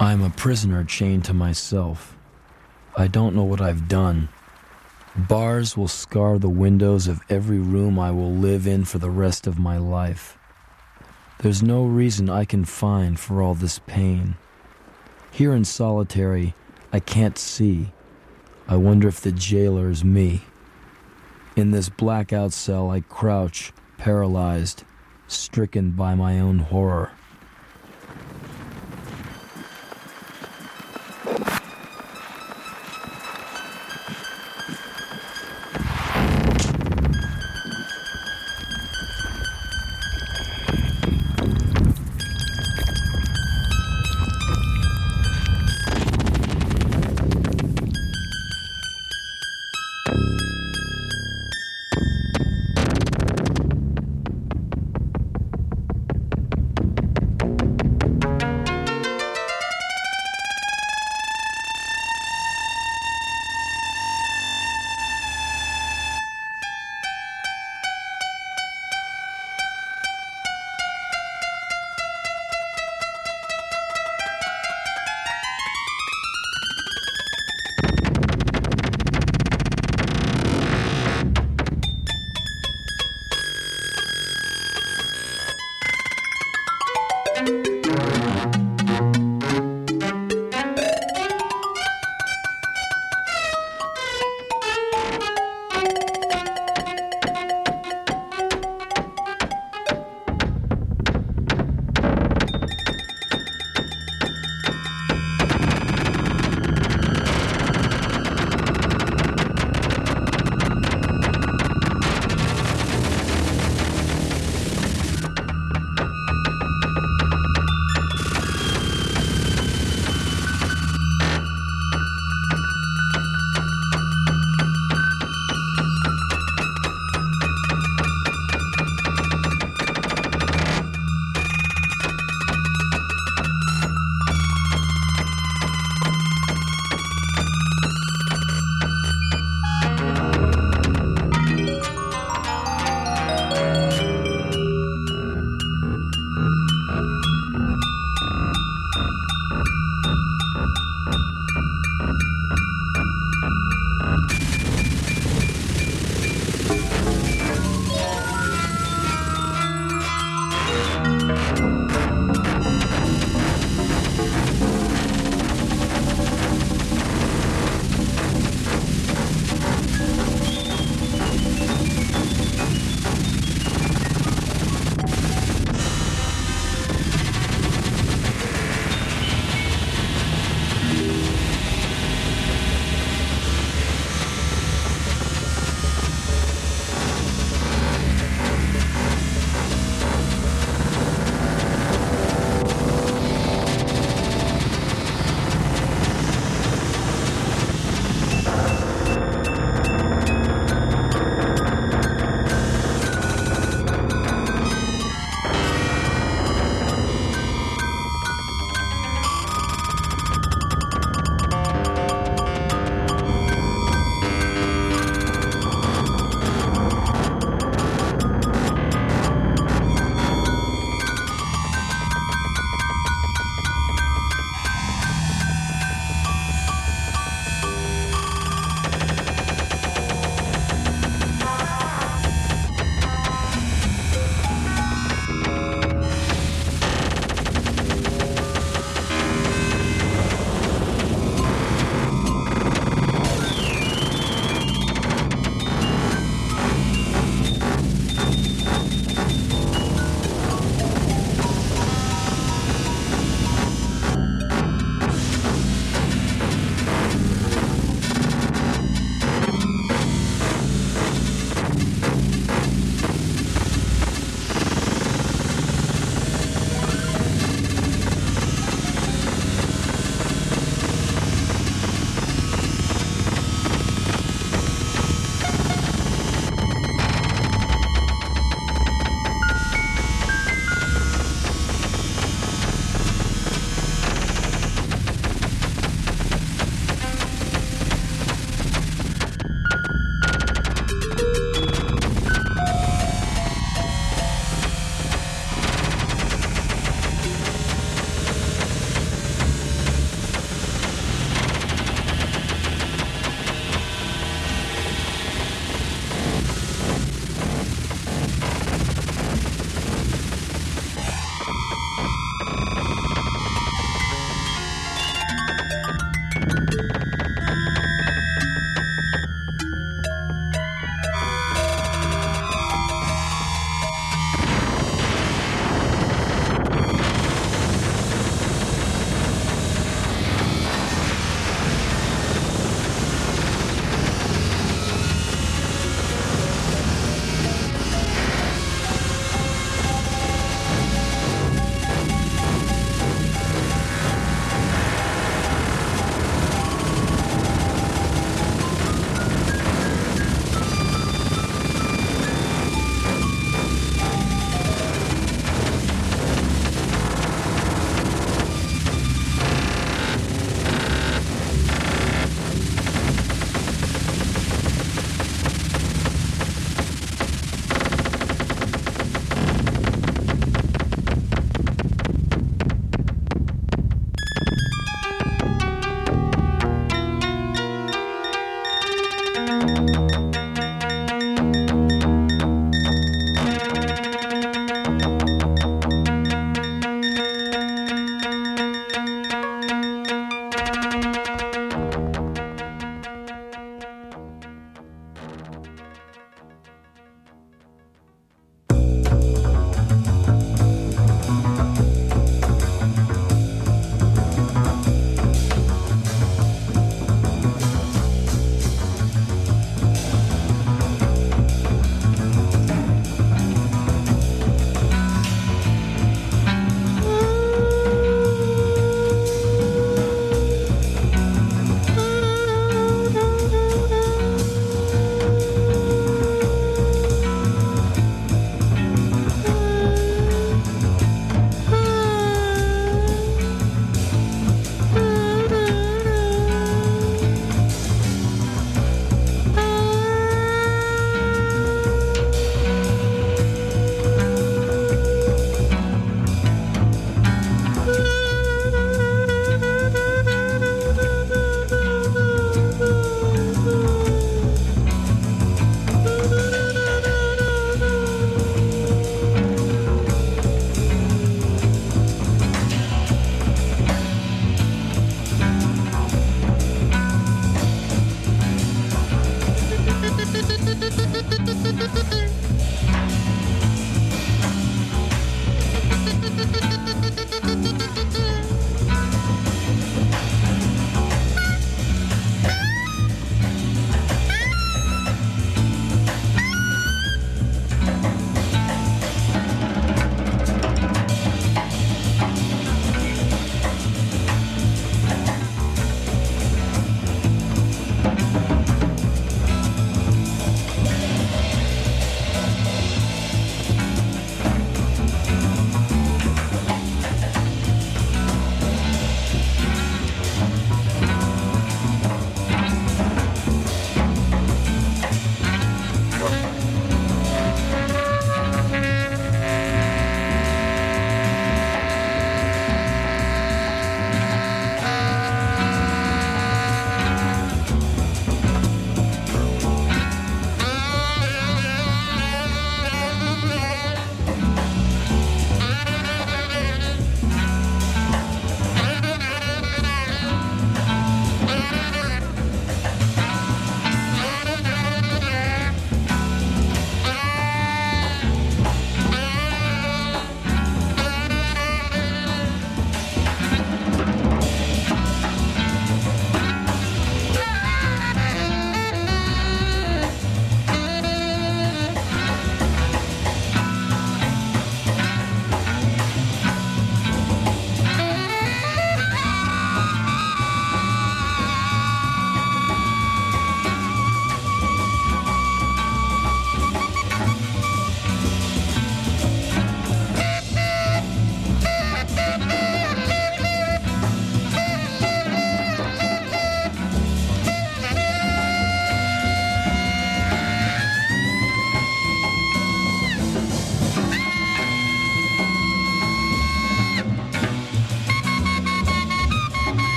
I'm a prisoner chained to myself. I don't know what I've done. Bars will scar the windows of every room I will live in for the rest of my life. There's no reason I can find for all this pain. Here in solitary, I can't see. I wonder if the jailer is me. In this blackout cell, I crouch, paralyzed, stricken by my own horror.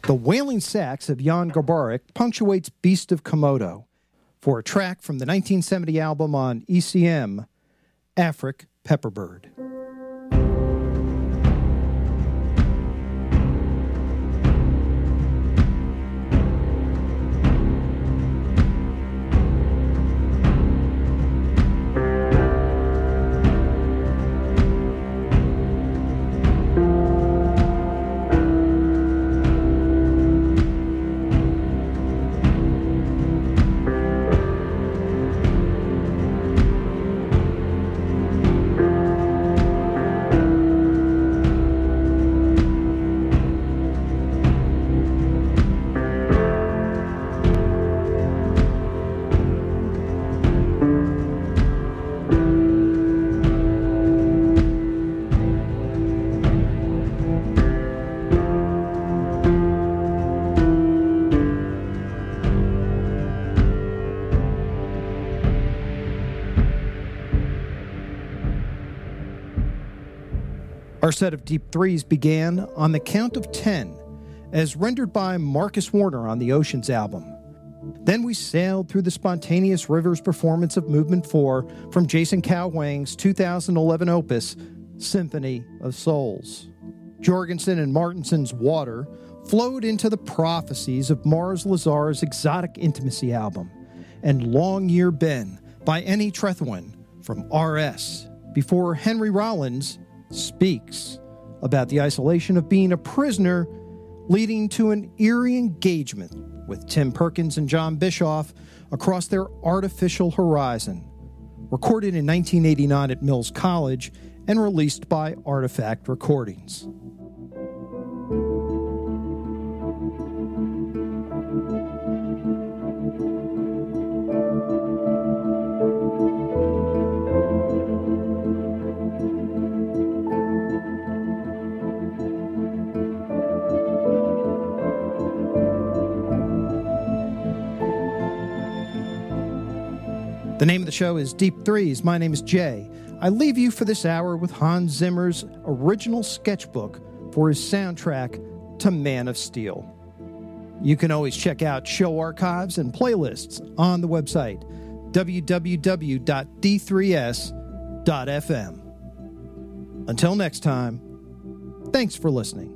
The wailing sax of Jan Garbarek punctuates Beast of Komodo for a track from the 1970 album on ECM, Afric Pepperbird. Our set of deep threes began on the count of 10, as rendered by Marcus Warner on the Oceans album. Then we sailed through the spontaneous rivers performance of Movement 4 from Jason Cao Wang's 2011 opus, Symphony of Souls. Jorgensen and Martinson's Water flowed into the prophecies of Mars Lazar's Exotic Intimacy album, and Long Year Ben by Eni Trethewin from RS, before Henry Rollins speaks about the isolation of being a prisoner, leading to an eerie engagement with Tim Perkins and John Bischoff across their artificial horizon, recorded in 1989 at Mills College and released by Artifact Recordings. The name of the show is Deep Threes. My name is Jay. I leave you for this hour with Hans Zimmer's original sketchbook for his soundtrack to Man of Steel. You can always check out show archives and playlists on the website www.d3s.fm. Until next time, thanks for listening.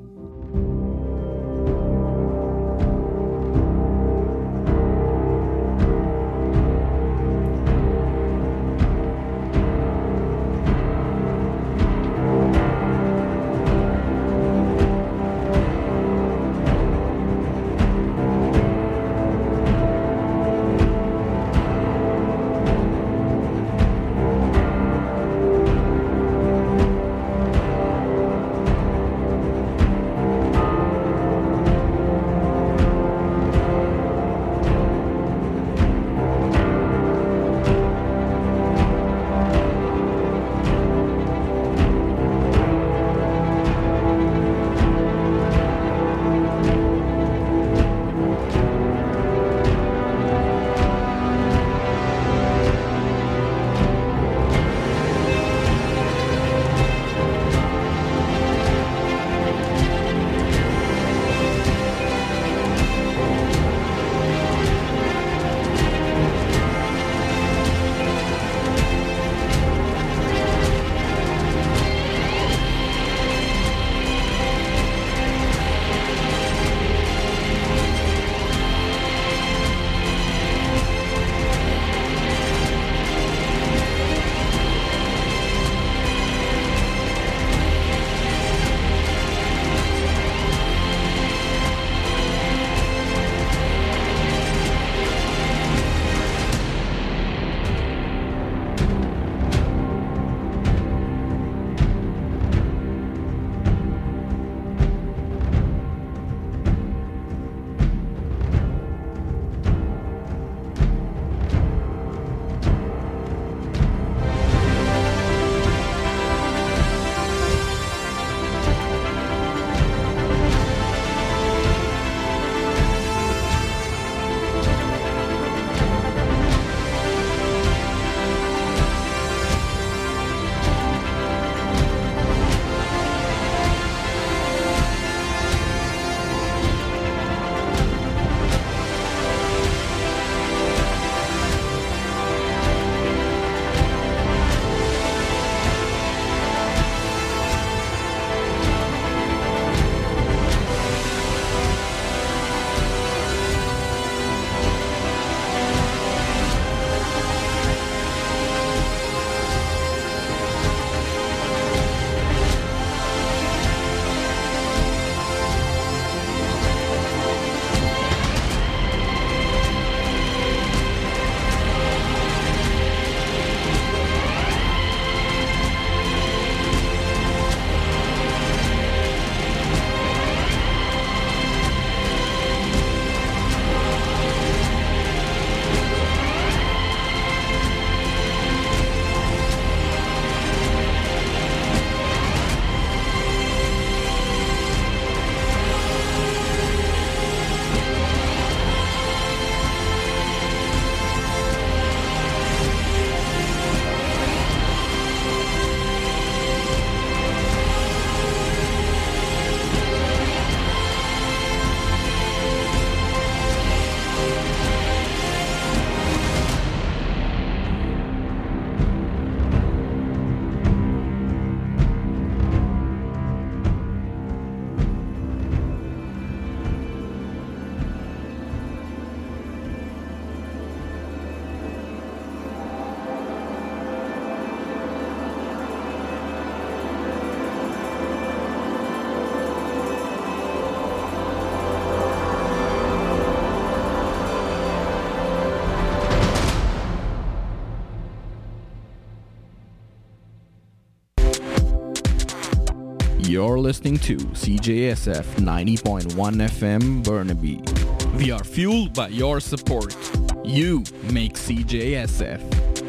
You're listening to CJSF 90.1 FM Burnaby. We are fueled by your support. You make CJSF.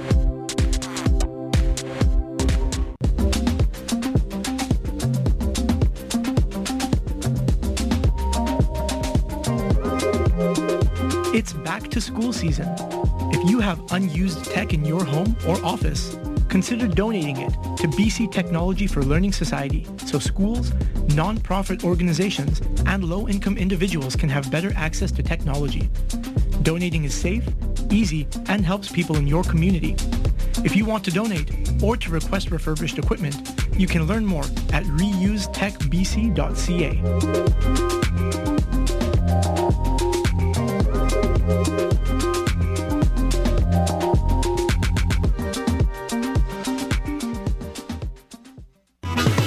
It's back to school season. If you have unused tech in your home or office, consider donating it to BC Technology for Learning Society so schools, non-profit organizations, and low-income individuals can have better access to technology. Donating is safe, easy, and helps people in your community. If you want to donate or to request refurbished equipment, you can learn more at reusetechbc.ca.